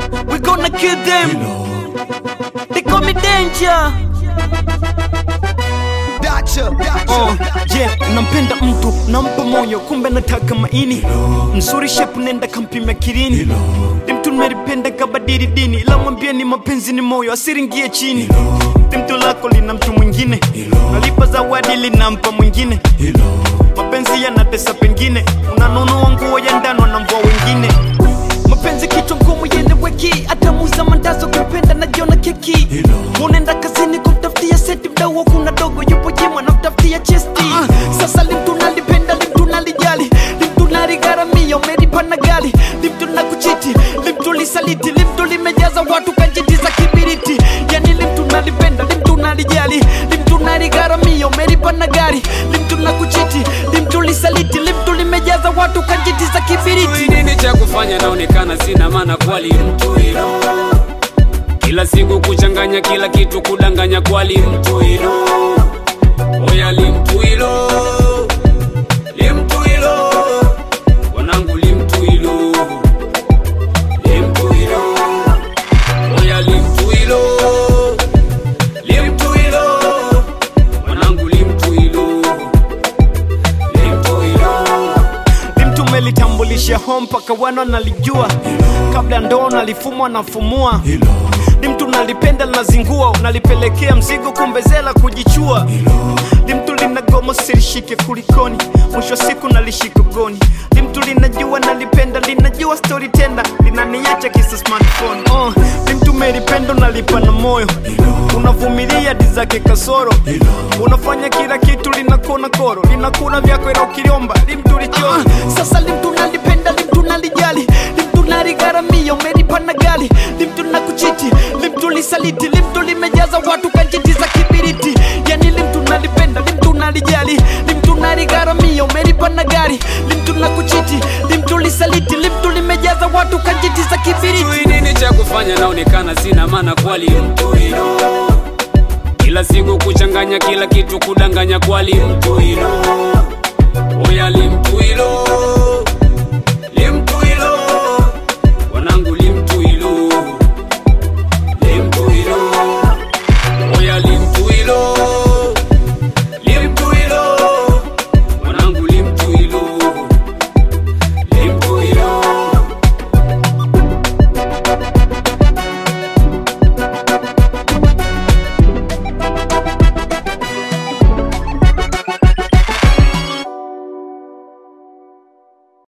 We gonna kill them. They call me danger. Yeah, nampenda mtu, nampa moyo, kumbe nataka maini. Mzuri shepu nenda kampime kirini. Mtu nimeripenda kabadiri dini, ila mwambie ni mapenzi ni moyo, asiringie chini. Mtu lako lina mtu mwingine, nalipa zawadi linampa mwingine. Mapenzi yanatesa pengine, unanunua nguo ya ndano na mvua wengine. Mapenzi kichwa ngumu yeneweki, hata muza mandazo kupenda na jiona keki. Unaenda kazini kumtafutia seti, mdau kuna dogo yupo jimwa na mtafutia chesti. Sasa limtu nalipenda, limtu nalijali, limtu naligaramia, umeripa na gali. Limtu nakuchiti, limtu lisaliti, limtu limejaza watu kanjiti za kibiriti. Yani limtu nalipenda, limtu nalijali, limtu naligaramia, umeripa na gali. Limtu nakuchiti, limtu lisaliti, limtu limejaza watu kanjiti za kibiriti. Nini cha kufanya naonekana sina maana kwali mtu hilo. Kila siku kuchanganya kila kitu kudanganya kwali mtu hilo. Oya limtu hilo. Limtu hilo. Wanangu limtu hilo. Limtu hilo. Oya limtu hilo. Limtu hilo. Wanangu limtu hilo. Limtu hilo. Limtu melitambulisha home paka wana nalijua. Kabla ndoo nalifumwa nafumua. Limtu nalipenda linazingua, unalipelekea mzigo kumbezela kujichua. Limtu linagoma sirishike kulikoni, mwisho siku nalishika goni. Limtu linajua nalipenda, linajua story tenda, linaniacha kisa smartphone. Limtu melipendo nalipa na moyo, unavumilia dizake kasoro. Unafanya kila kitu linakona koro, linakuna vyako ila ukiliomba limtu lichoro. Sasa limtu nalipenda, limtu nalijali, limtu naligaramia, umeripa na gali. Limtu nakuchiti, limtu lisaliti, limtu limejaza watu kanjiti za kibiriti. Yani limtu nalipenda, limtu nalijali, limtu naligaramia, umeripa na gali. Limtu nakuchiti, limtu lisaliti, limtu limejaza watu kanjiti za kibiriti. Nini cha kufanya naonekana sina maana kwali mtu hilo. Kila siku kuchanganya kila kitu kudanganya kwali mtu hilo. Oya limtu hilo.